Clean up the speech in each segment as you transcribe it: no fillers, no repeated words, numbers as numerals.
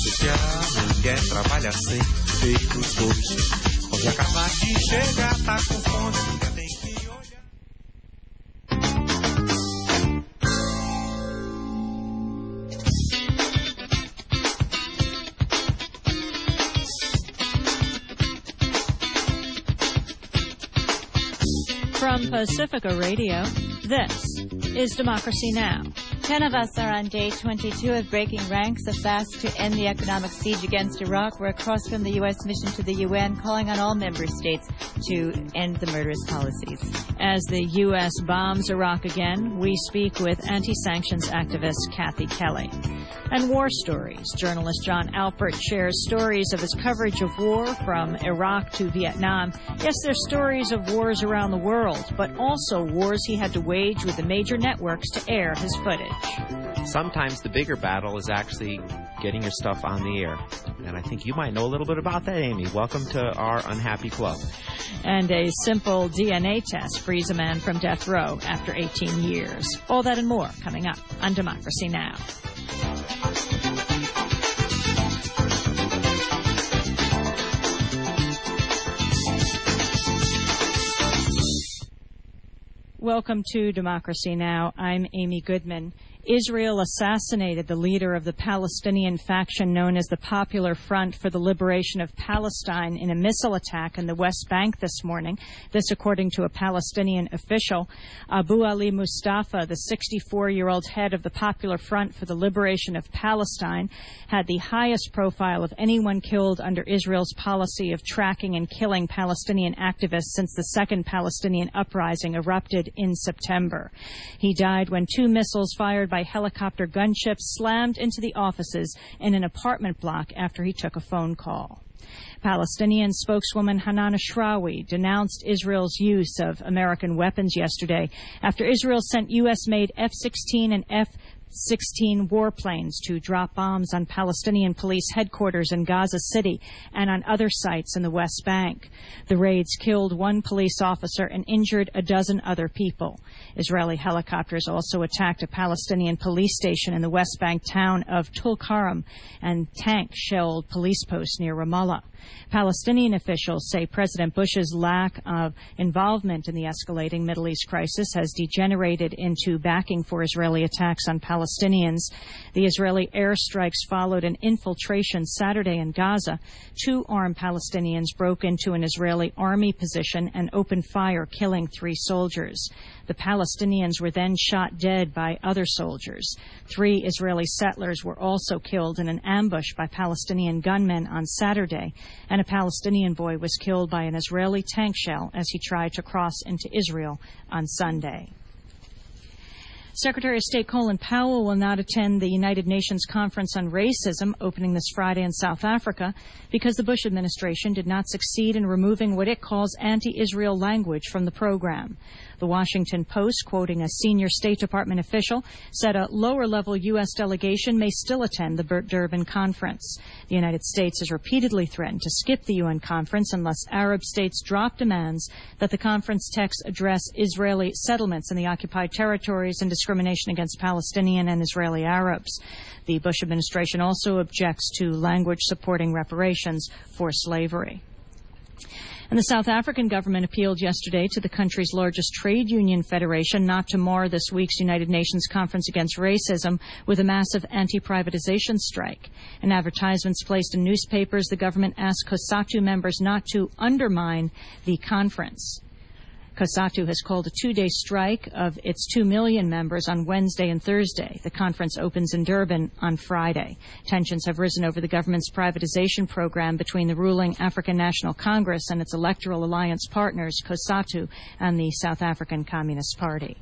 Se a mulher trabalha sem ter os dois, pode acabar de chegar, tá com fome, ainda tem que olhar. From Pacifica Radio, this is Democracy Now! 10 of us are on day 22 of breaking ranks, a fast to end the economic siege against Iraq. We're across from the U.S. mission to the UN, calling on all member states to end the murderous policies. As the U.S. bombs Iraq again, we speak with anti-sanctions activist Kathy Kelly. And war stories. Journalist John Alpert shares stories of his coverage of war from Iraq to Vietnam. Yes, there's stories of wars around the world, but also wars he had to wage with the major networks to air his footage. Sometimes the bigger battle is actually getting your stuff on the air. And I think you might know a little bit about that, Amy. Welcome to our unhappy club. And a simple DNA test frees a man from death row after 18 years. All that and more coming up on Democracy Now! Welcome to Democracy Now! I'm Amy Goodman. Israel assassinated the leader of the Palestinian faction known as the Popular Front for the Liberation of Palestine in a missile attack in the West Bank this morning. This according to a Palestinian official. Abu Ali Mustafa, the 64-year-old head of the Popular Front for the Liberation of Palestine, had the highest profile of anyone killed under Israel's policy of tracking and killing Palestinian activists since the second Palestinian uprising erupted in September. He died when two missiles fired by helicopter gunships slammed into the offices in an apartment block after he took a phone call. Palestinian spokeswoman Hanan Ashrawi denounced Israel's use of American weapons yesterday after Israel sent U.S.-made F-16 and F-16 warplanes to drop bombs on Palestinian police headquarters in Gaza City and on other sites in the West Bank. The raids killed one police officer and injured a dozen other people. Israeli helicopters also attacked a Palestinian police station in the West Bank town of Tulkarm, and tanks shelled police posts near Ramallah. Palestinian officials say President Bush's lack of involvement in the escalating Middle East crisis has degenerated into backing for Israeli attacks on Palestinians. The Israeli airstrikes followed an infiltration Saturday in Gaza. Two armed Palestinians broke into an Israeli army position and opened fire, killing 3 soldiers. The Palestinians were then shot dead by other soldiers. 3 Israeli settlers were also killed in an ambush by Palestinian gunmen on Saturday, and a Palestinian boy was killed by an Israeli tank shell as he tried to cross into Israel on Sunday. Secretary of State Colin Powell will not attend the United Nations Conference on Racism opening this Friday in South Africa because the Bush administration did not succeed in removing what it calls anti-Israel language from the program. The Washington Post, quoting a senior State Department official, said a lower-level U.S. delegation may still attend the Durban conference. The United States has repeatedly threatened to skip the UN conference unless Arab states drop demands that the conference text address Israeli settlements in the occupied territories and discrimination against Palestinian and Israeli Arabs. The Bush administration also objects to language supporting reparations for slavery. And the South African government appealed yesterday to the country's largest trade union federation not to mar this week's United Nations Conference Against Racism with a massive anti-privatization strike. In advertisements placed in newspapers, the government asked COSATU members not to undermine the conference. COSATU has called a 2-day strike of its 2 million members on Wednesday and Thursday. The conference opens in Durban on Friday. Tensions have risen over the government's privatization program between the ruling African National Congress and its electoral alliance partners, COSATU and the South African Communist Party.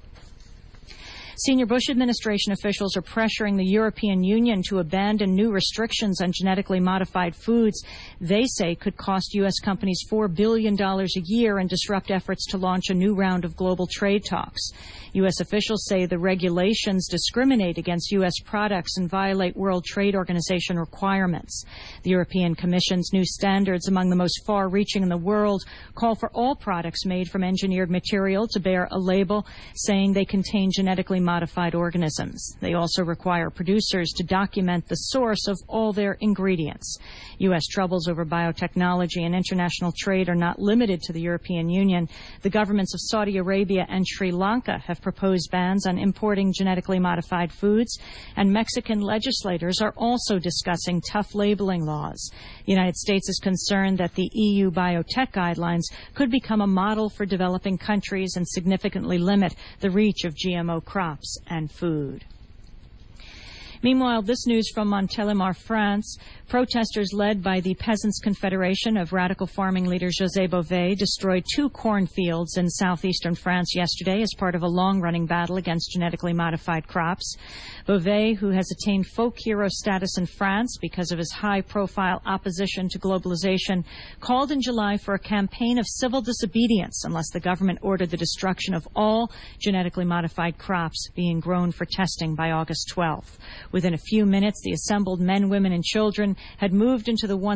Senior Bush administration officials are pressuring the European Union to abandon new restrictions on genetically modified foods they say could cost U.S. companies $4 billion a year and disrupt efforts to launch a new round of global trade talks. U.S. officials say the regulations discriminate against U.S. products and violate World Trade Organization requirements. The European Commission's new standards, among the most far-reaching in the world, call for all products made from engineered material to bear a label saying they contain genetically modified organisms. They also require producers to document the source of all their ingredients. U.S. troubles over biotechnology and international trade are not limited to the European Union. The governments of Saudi Arabia and Sri Lanka have proposed bans on importing genetically modified foods, and Mexican legislators are also discussing tough labeling laws. The United States is concerned that the EU biotech guidelines could become a model for developing countries and significantly limit the reach of GMO crops and food. Meanwhile, this news from Montélimar, France. Protesters led by the Peasants' Confederation of radical farming leader José Bové destroyed 2 cornfields in southeastern France yesterday as part of a long-running battle against genetically modified crops. Bové, who has attained folk hero status in France because of his high-profile opposition to globalization, called in July for a campaign of civil disobedience unless the government ordered the destruction of all genetically modified crops being grown for testing by August 12th. Within a few minutes, the assembled men, women, and children had moved into the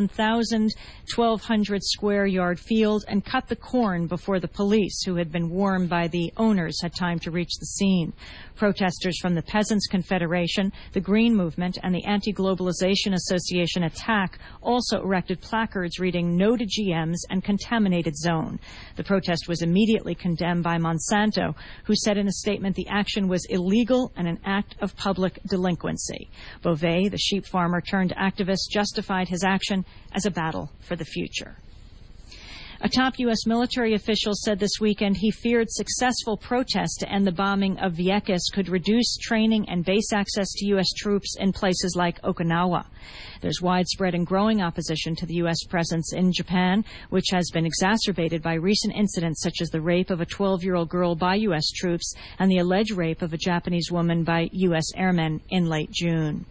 1,200 square yard field and cut the corn before the police, who had been warned by the owners, had time to reach the scene. Protesters from the Peasants' Confederation, the Green Movement, and the Anti-Globalization Association ATTAC also erected placards reading "No to GMs" and "Contaminated Zone." The protest was immediately condemned by Monsanto, who said in a statement the action was illegal and an act of public delinquency. Bové, the sheep farmer turned activist, justified his action as a battle for the future. A top U.S. military official said this weekend he feared successful protests to end the bombing of Vieques could reduce training and base access to U.S. troops in places like Okinawa. There's widespread and growing opposition to the U.S. presence in Japan, which has been exacerbated by recent incidents such as the rape of a 12-year-old girl by U.S. troops and the alleged rape of a Japanese woman by U.S. airmen in late June.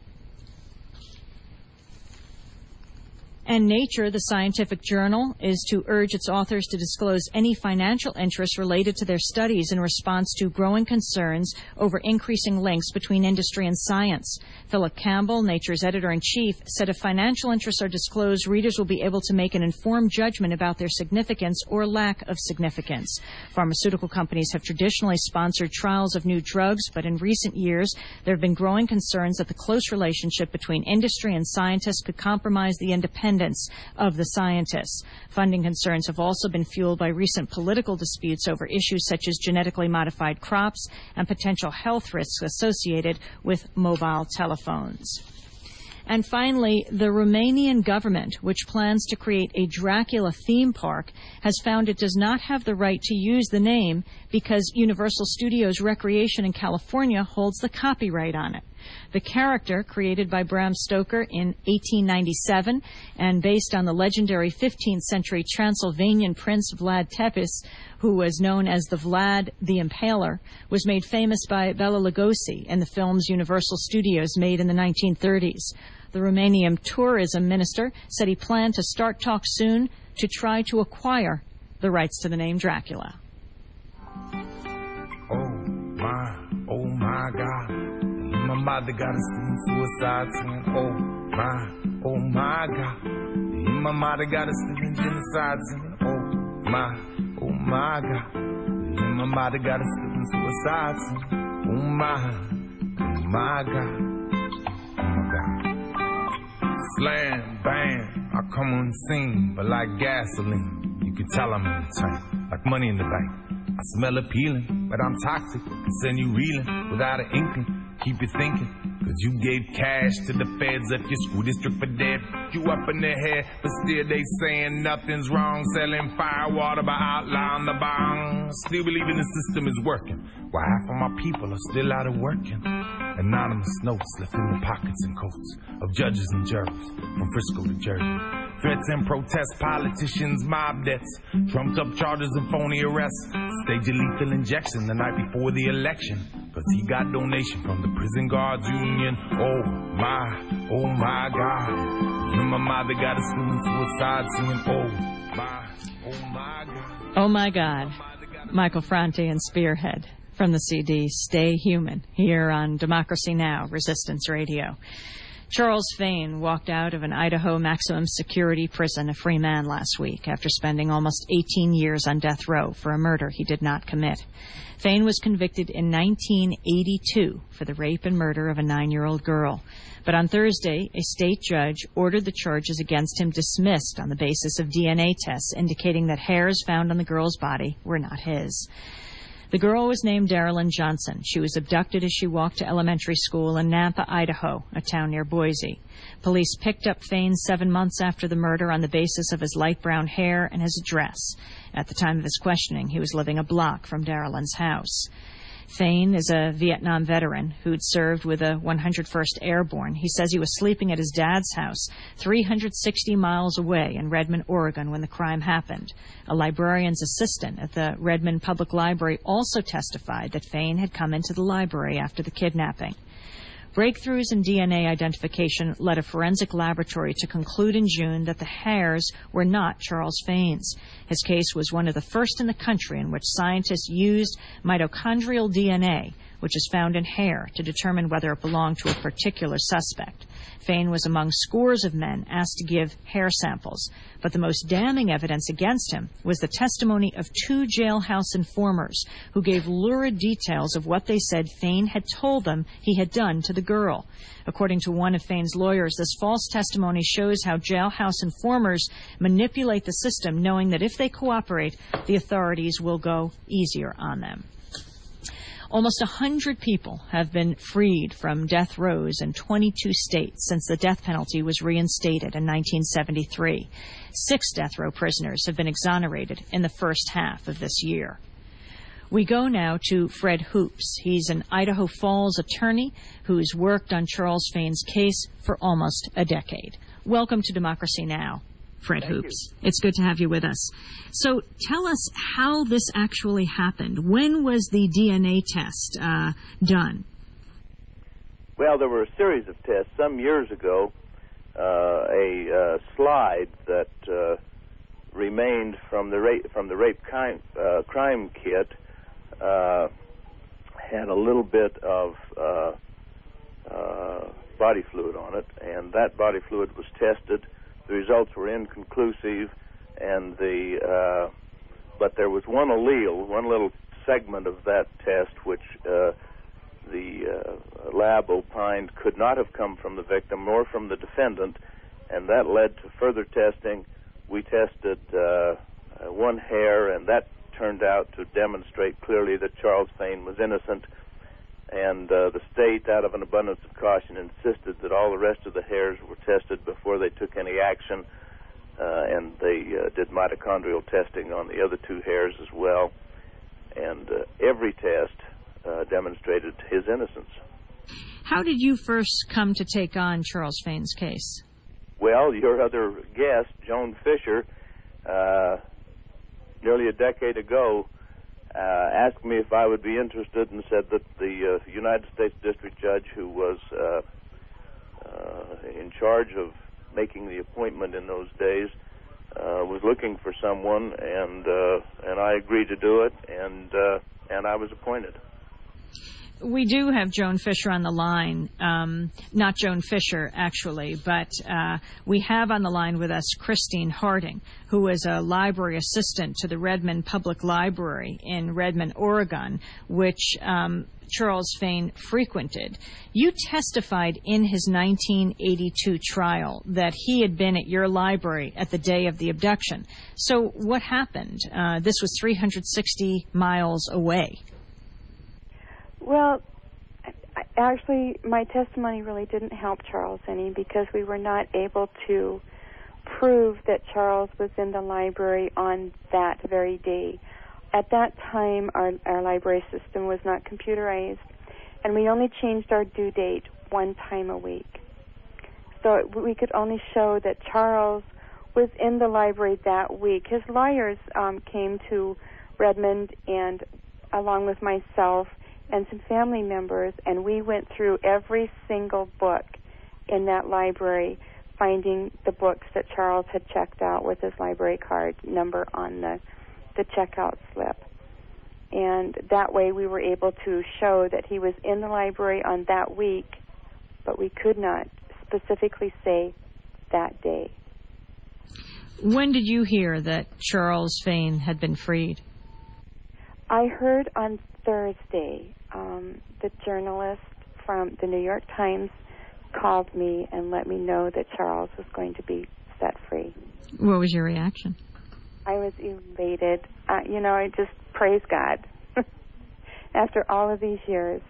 And Nature, the scientific journal, is to urge its authors to disclose any financial interests related to their studies in response to growing concerns over increasing links between industry and science. Philip Campbell, Nature's editor-in-chief, said if financial interests are disclosed, readers will be able to make an informed judgment about their significance or lack of significance. Pharmaceutical companies have traditionally sponsored trials of new drugs, but in recent years, there have been growing concerns that the close relationship between industry and scientists could compromise the independence of the scientists. Funding concerns have also been fueled by recent political disputes over issues such as genetically modified crops and potential health risks associated with mobile telephones. And finally, the Romanian government, which plans to create a Dracula theme park, has found it does not have the right to use the name because Universal Studios Recreation in California holds the copyright on it. The character, created by Bram Stoker in 1897 and based on the legendary 15th century Transylvanian prince Vlad Tepes, who was known as the Vlad the Impaler, was made famous by Bela Lugosi in the films Universal Studios made in the 1930s. The Romanian tourism minister said he planned to start talks soon to try to acquire the rights to the name Dracula. Oh my God. My mother got a student suicide saying, oh my God. My mother got a student genocide saying, oh my God. My mother got a student suicide saying, oh my God. Slam, bam, I come on the scene, but like gasoline, you can tell I'm in the tank, like money in the bank. I smell appealing, but I'm toxic, can send you reeling without an inkling. Keep you thinking, cause you gave cash to the feds at your school district for dead. You up in their head, but still they saying nothing's wrong. Selling firewater by outlawing the bonds. Still believing the system is working, while half of my people are still out of working. Anonymous notes left in the pockets and coats of judges and jurors from Frisco to Jersey. Threats and protests, politicians, mob deaths, trumped up charges and phony arrests. Stage a lethal injection the night before the election, cause he got donation from the prison guards union. Oh my God. And my mother got a student suicide singing, oh my God. Oh my God. Michael Franti and Spearhead from the CD Stay Human here on Democracy Now! Resistance Radio. Charles Fain walked out of an Idaho maximum security prison a free man last week after spending almost 18 years on death row for a murder he did not commit. Fain was convicted in 1982 for the rape and murder of a 9-year-old girl. But on Thursday, a state judge ordered the charges against him dismissed on the basis of DNA tests indicating that hairs found on the girl's body were not his. The girl was named Darylyn Johnson. She was abducted as she walked to elementary school in Nampa, Idaho, a town near Boise. Police picked up Fain 7 months after the murder on the basis of his light brown hair and his address. At the time of his questioning, he was living a block from Darylyn's house. Fain is a Vietnam veteran who'd served with the 101st Airborne. He says he was sleeping at his dad's house 360 miles away in Redmond, Oregon when the crime happened. A librarian's assistant at the Redmond Public Library also testified that Fain had come into the library after the kidnapping. Breakthroughs in DNA identification led a forensic laboratory to conclude in June that the hairs were not Charles Fain's. His case was one of the first in the country in which scientists used mitochondrial DNA, which is found in hair, to determine whether it belonged to a particular suspect. Fain was among scores of men asked to give hair samples, but the most damning evidence against him was the testimony of 2 jailhouse informers who gave lurid details of what they said Fain had told them he had done to the girl. According to one of Fain's lawyers, this false testimony shows how jailhouse informers manipulate the system, knowing that if they cooperate, the authorities will go easier on them. Almost 100 people have been freed from death rows in 22 states since the death penalty was reinstated in 1973. 6 death row prisoners have been exonerated in the first half of this year. We go now to Fred Hoops. He's an Idaho Falls attorney who's worked on Charles Fain's case for almost a decade. Welcome to Democracy Now!, Fred Hoops. It's good to have you with us. So tell us how this actually happened. When was the DNA test done? Well, there were a series of tests some years ago. A slide that remained from the rape crime kit had a little bit of body fluid on it, and that body fluid was tested. The results were inconclusive, and but there was one allele, one little segment of that test, which the lab opined could not have come from the victim nor from the defendant, and that led to further testing. We tested one hair, and that turned out to demonstrate clearly that Charles Fain was innocent. And the state, out of an abundance of caution, insisted that all the rest of the hairs were tested before they took any action, and they did mitochondrial testing on the other 2 hairs as well. And every test demonstrated his innocence. How did you first come to take on Charles Fain's case? Well, your other guest, Joan Fisher, nearly a decade ago, asked me if I would be interested, and said that the United States District Judge who was in charge of making the appointment in those days was looking for someone, and I agreed to do it, and I was appointed. We do have Joan Fisher on the line. Not Joan Fisher, actually, but we have on the line with us Christine Harding, who is a library assistant to the Redmond Public Library in Redmond, Oregon, which Charles Fain frequented. You testified in his 1982 trial that he had been at your library at the day of the abduction. So what happened? This was 360 miles away. Well, actually, my testimony really didn't help Charles any, because we were not able to prove that Charles was in the library on that very day. At that time, our library system was not computerized, and we only changed our due date one time a week. So we could only show that Charles was in the library that week. His lawyers came to Redmond, and along with myself and some family members, and we went through every single book in that library, finding the books that Charles had checked out with his library card number on the checkout slip. And that way we were able to show that he was in the library on that week, but we could not specifically say that day. When did you hear that Charles Fain had been freed? I heard on Thursday. The journalist from the New York Times called me and let me know that Charles was going to be set free. What was your reaction? I was elated. I just praise God after all of these years.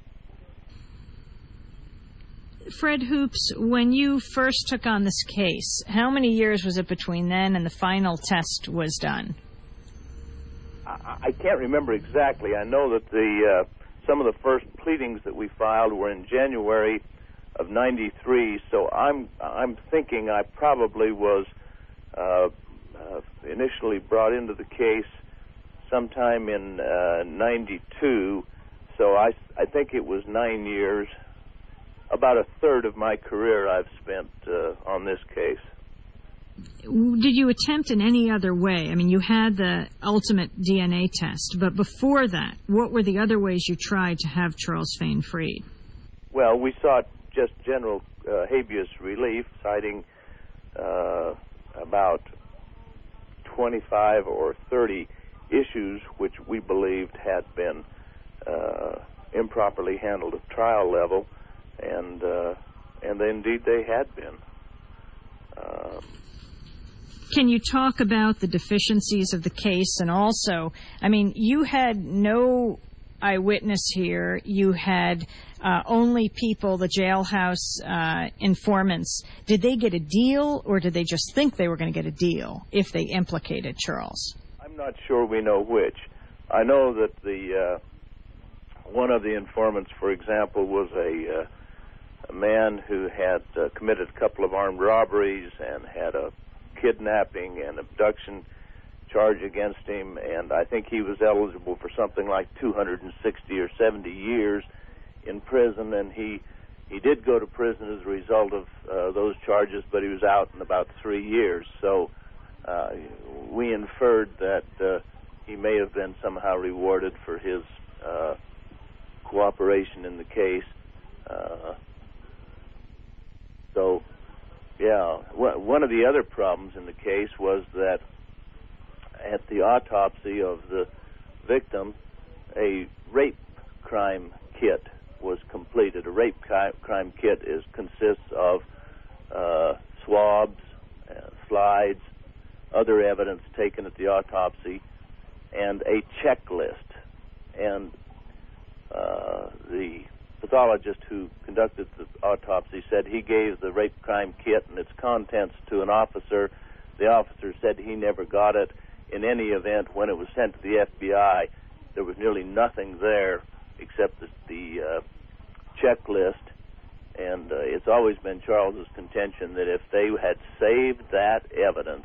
Fred Hoops, when you first took on this case, how many years was it between then and the final test was done? I can't remember exactly. I know that some of the first pleadings that we filed were in January of '93, so I'm thinking I probably was initially brought into the case sometime in '92. So I think it was 9 years. About a third of my career I've spent on this case. Did you attempt in any other way? I mean, you had the ultimate DNA test, but before that, what were the other ways you tried to have Charles Fain freed? Well, we sought just general habeas relief, citing about 25 or 30 issues which we believed had been improperly handled at trial level, and indeed they had been. Can you talk about the deficiencies of the case? And also, I mean, you had no eyewitness here. You had only people, the jailhouse informants. Did they get a deal, or did they just think they were going to get a deal if they implicated Charles? I'm not sure we know which. I know that one of the informants, for example, was a man who had committed a couple of armed robberies and had a kidnapping and abduction charge against him, and I think he was eligible for something like 260 or 70 years in prison, and he did go to prison as a result of those charges, but he was out in about 3 years. So we inferred that he may have been somehow rewarded for his cooperation in the case. So, yeah, one of the other problems in the case was that at the autopsy of the victim, a rape crime kit was completed. A rape crime kit consists of swabs, slides, other evidence taken at the autopsy, and a checklist. And the pathologist who conducted the autopsy said he gave the rape crime kit and its contents to an officer. The officer said he never got it. In any event, when it was sent to the FBI, there was nearly nothing there except the checklist. And it's always been Charles's contention that if they had saved that evidence,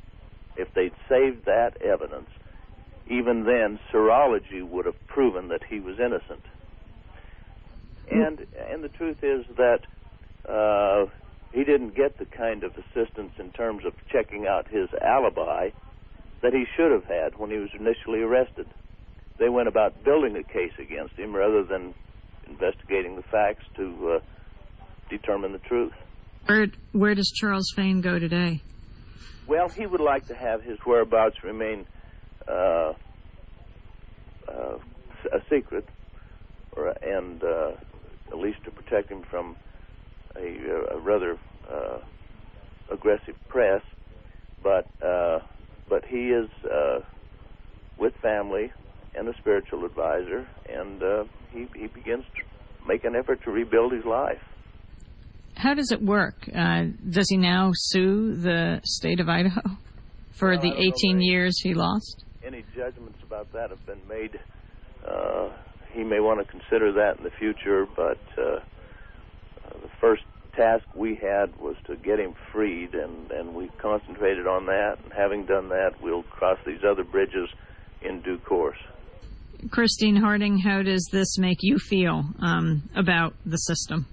even then serology would have proven that he was innocent. And the truth is that he didn't get the kind of assistance in terms of checking out his alibi that he should have had when he was initially arrested. They went about building a case against him rather than investigating the facts to determine the truth. Where does Charles Fain go today? Well, he would like to have his whereabouts remain a secret, and at least to protect him from a rather aggressive press. But he is with family and a spiritual advisor, and he begins to make an effort to rebuild his life. How does it work? Does he now sue the state of Idaho for the 18 years he lost? Any judgments about that have been made. He may want to consider that in the future, but the first task we had was to get him freed, and we concentrated on that. And having done that, we'll cross these other bridges in due course. Christine Harding, how does this make you feel about the system?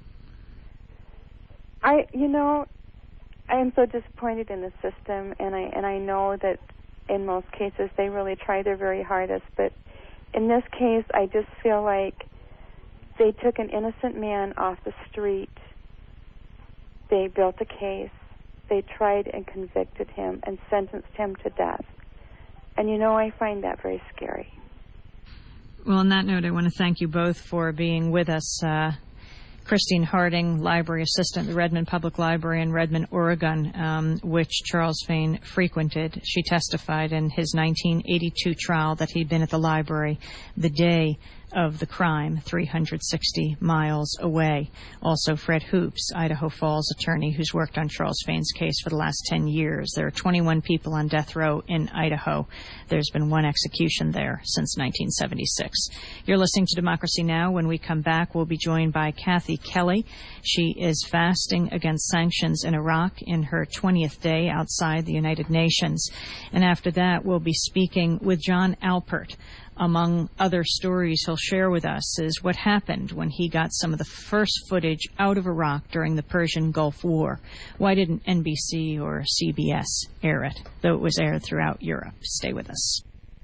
I am so disappointed in the system, and I know that in most cases they really try their very hardest, but in this case I just feel like they took an innocent man off the street they built a case, they tried and convicted him and sentenced him to death. And I find that very scary. Well, on that note, I want to thank you both for being with us. Christine Harding, library assistant at the Redmond Public Library in Redmond, Oregon, which Charles Fain frequented. She testified in his 1982 trial that he'd been at the library the day of the crime, 360 miles away. Also, Fred Hoops, Idaho Falls attorney who's worked on Charles Fain's case for the last 10 years. There are 21 people on death row in Idaho. There's been one execution there since 1976. You're listening to Democracy Now! When we come back, we'll be joined by Kathy Kelly. She is fasting against sanctions in Iraq in her 20th day outside the United Nations. And after that, we'll be speaking with John Alpert. Among other stories he'll share with us is what happened when he got some of the first footage out of Iraq during the Persian Gulf War. Why didn't NBC or CBS air it, though it was aired throughout Europe? Stay with us.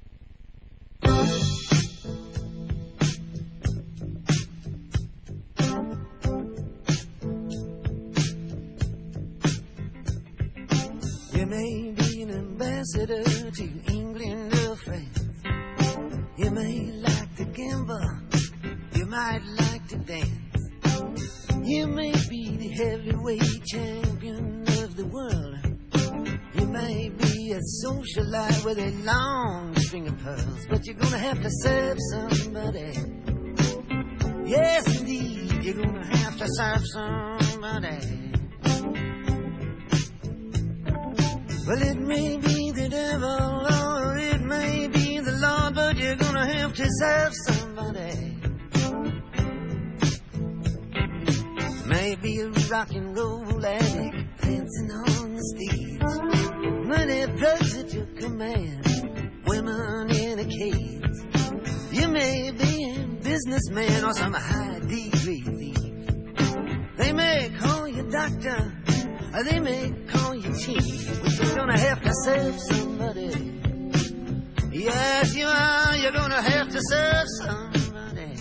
You may be an ambassador to England or France. You may like to gamble, you might like to dance. You may be the heavyweight champion of the world. You may be a socialite with a long string of pearls, but you're gonna have to serve somebody. Yes, indeed, you're gonna have to serve somebody. Well, it may be the devil or it may be the Lord, but you're gonna have to serve somebody. Maybe a rock and roll addict dancing on the stage, money drugs at your command, women in a cage. You may be a businessman or some high degree thief. They may call you doctor, or they may call you chief, but you're gonna have to serve somebody. Yes, you are. You're gonna have to serve somebody.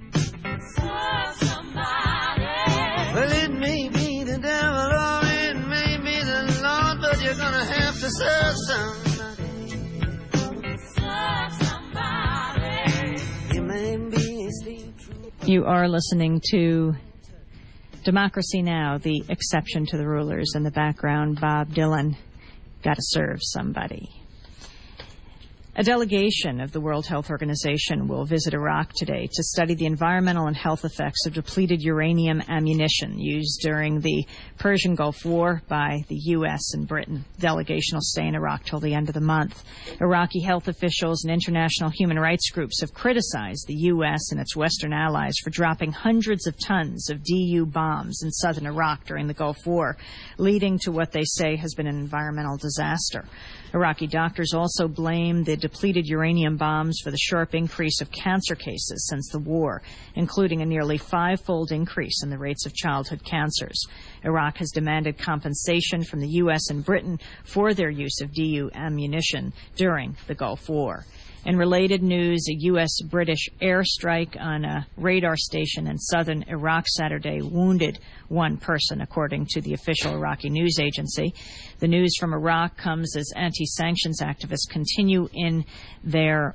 Serve somebody. Well, it may be the devil or it may be the Lord, but you're gonna have to serve somebody. Serve somebody. You may be a state trooper. You are listening to Democracy Now!, the exception to the rulers. In the background, Bob Dylan, Gotta Serve Somebody. A delegation of the World Health Organization will visit Iraq today to study the environmental and health effects of depleted uranium ammunition used during the Persian Gulf War by the U.S. and Britain. The delegation will stay in Iraq till the end of the month. Iraqi health officials and international human rights groups have criticized the U.S. and its Western allies for dropping hundreds of tons of DU bombs in southern Iraq during the Gulf War, leading to what they say has been an environmental disaster. Iraqi doctors also blame the depleted uranium bombs for the sharp increase of cancer cases since the war, including a nearly five-fold increase in the rates of childhood cancers. Iraq has demanded compensation from the U.S. and Britain for their use of DU ammunition during the Gulf War. In related news, a U.S.-British airstrike on a radar station in southern Iraq Saturday wounded one person, according to the official Iraqi news agency. The news from Iraq comes as anti-sanctions activists continue in their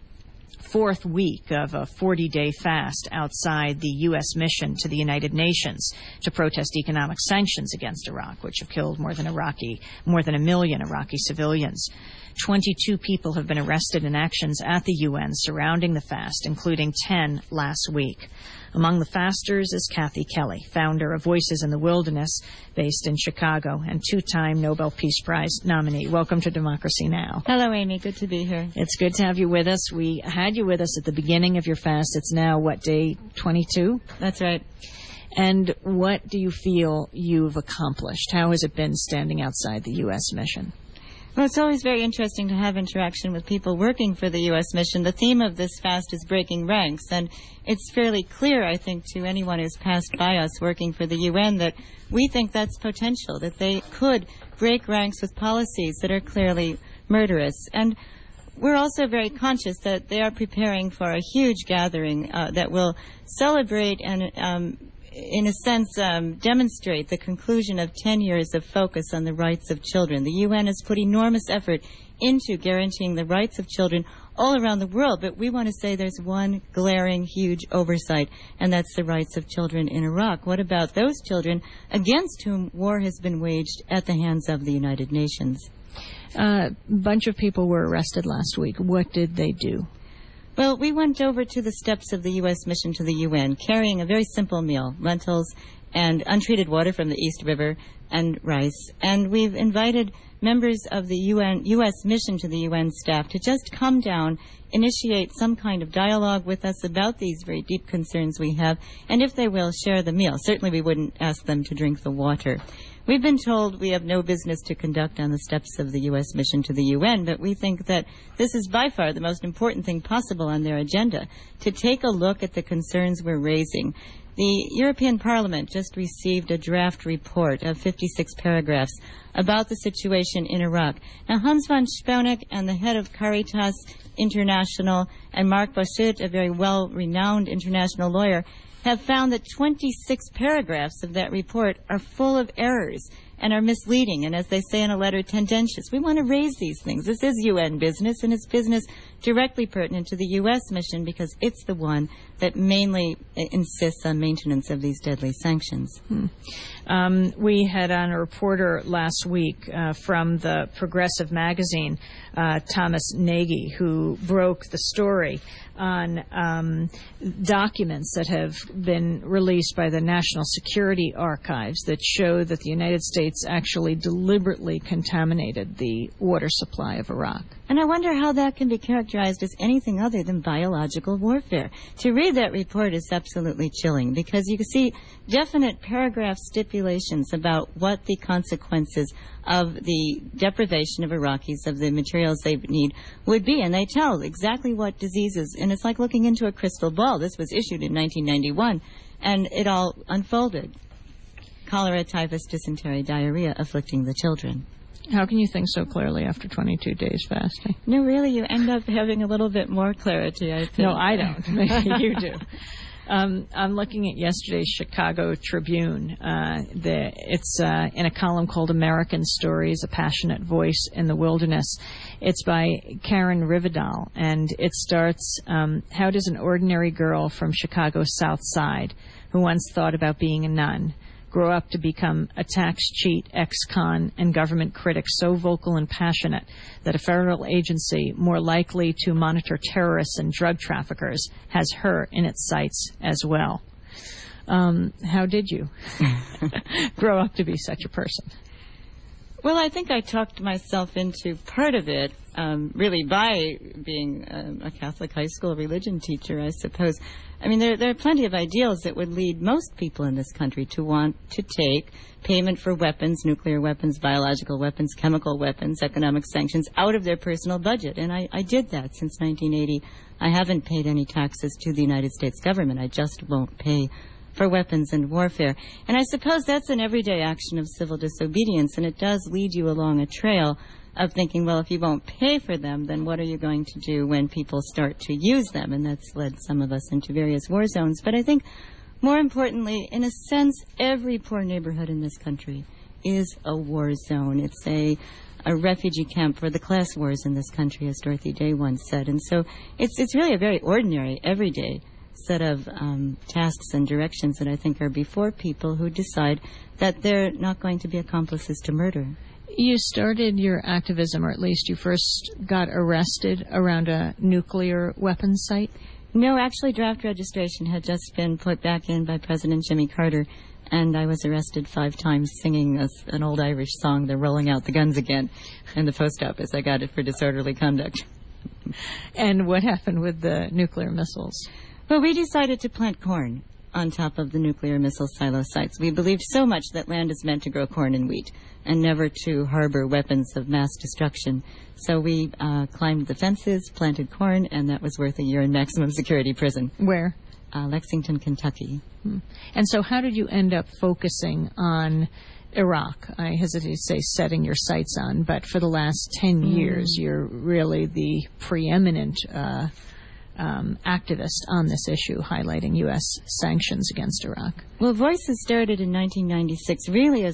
fourth week of a 40-day fast outside the U.S. mission to the United Nations to protest economic sanctions against Iraq, which have killed more than a million Iraqi civilians. 22 people have been arrested in actions at the UN surrounding the fast, including 10 last week. Among the fasters is Kathy Kelly, founder of Voices in the Wilderness, based in Chicago, and two-time Nobel Peace Prize nominee. Welcome to Democracy Now! Hello, Amy. Good to be here. It's good to have you with us. We had you with us at the beginning of your fast. It's now, day 22? That's right. And what do you feel you've accomplished? How has it been standing outside the U.S. mission? Well, it's always very interesting to have interaction with people working for the U.S. mission. The theme of this fast is breaking ranks, and it's fairly clear, I think, to anyone who's passed by us working for the UN that we think that's potential, that they could break ranks with policies that are clearly murderous. And we're also very conscious that they are preparing for a huge gathering that will celebrate and in a sense, demonstrate the conclusion of 10 years of focus on the rights of children. The UN has put enormous effort into guaranteeing the rights of children all around the world, but we want to say there's one glaring, huge oversight, and that's the rights of children in Iraq. What about those children against whom war has been waged at the hands of the United Nations? A bunch of people were arrested last week. What did they do? Well, we went over to the steps of the U.S. mission to the UN, carrying a very simple meal, lentils and untreated water from the East River and rice. And we've invited members of the U.S. mission to the UN staff to just come down, initiate some kind of dialogue with us about these very deep concerns we have, and if they will, share the meal. Certainly we wouldn't ask them to drink the water. We've been told we have no business to conduct on the steps of the U.S. mission to the UN, but we think that this is by far the most important thing possible on their agenda, to take a look at the concerns we're raising. The European Parliament just received a draft report of 56 paragraphs about the situation in Iraq. Now, Hans von Spaunek and the head of Caritas International and Mark Boschut, a very well-renowned international lawyer, have found that 26 paragraphs of that report are full of errors and are misleading and, as they say in a letter, tendentious. We want to raise these things. This is UN business, and it's business directly pertinent to the U.S. mission because it's the one that mainly insists on maintenance of these deadly sanctions. We had on a reporter last week from the Progressive magazine, Thomas Nagy, who broke the story on documents that have been released by the National Security Archives that show that the United States actually deliberately contaminated the water supply of Iraq. And I wonder how that can be characterized as anything other than biological warfare. To read that report is absolutely chilling because you can see definite paragraph stipulations about what the consequences of the deprivation of Iraqis of the materials they need would be. And they tell exactly what diseases, and it's like looking into a crystal ball. This was issued in 1991, and it all unfolded. Cholera, typhus, dysentery, diarrhea afflicting the children. How can you think so clearly after 22 days fasting? No, really, you end up having a little bit more clarity, I think. No, I don't. You do. I'm looking at yesterday's Chicago Tribune. It's in a column called American Stories, A Passionate Voice in the Wilderness. It's by Karen Rivedal, and it starts, how does an ordinary girl from Chicago's South Side, who once thought about being a nun, grow up to become a tax cheat, ex-con, and government critic so vocal and passionate that a federal agency more likely to monitor terrorists and drug traffickers has her in its sights as well? How did you grow up to be such a person? Well, I think I talked myself into part of it, really by being a Catholic high school religion teacher, I suppose. I mean, there are plenty of ideals that would lead most people in this country to want to take payment for weapons, nuclear weapons, biological weapons, chemical weapons, economic sanctions out of their personal budget. And I did that since 1980. I haven't paid any taxes to the United States government. I just won't pay for weapons and warfare. And I suppose that's an everyday action of civil disobedience, and it does lead you along a trail of thinking, well, if you won't pay for them, then what are you going to do when people start to use them? And that's led some of us into various war zones. But I think, more importantly, in a sense, every poor neighborhood in this country is a war zone. It's a refugee camp for the class wars in this country, as Dorothy Day once said. And so it's really a very ordinary, everyday set of tasks and directions that I think are before people who decide that they're not going to be accomplices to murder. You started your activism, or at least you first got arrested around a nuclear weapons site? No, actually draft registration had just been put back in by President Jimmy Carter, and I was arrested 5 times singing an old Irish song, They're Rolling Out the Guns Again, in the post office. I got it for disorderly conduct. And what happened with the nuclear missiles? Well, we decided to plant corn on top of the nuclear missile silo sites. We believed so much that land is meant to grow corn and wheat and never to harbor weapons of mass destruction. So we climbed the fences, planted corn, and that was worth a year in maximum security prison. Where? Lexington, Kentucky. And so how did you end up focusing on Iraq? I hesitate to say setting your sights on, but for the last 10 years, you're really the preeminent activist on this issue, highlighting U.S. sanctions against Iraq. Well, Voices started in 1996 really as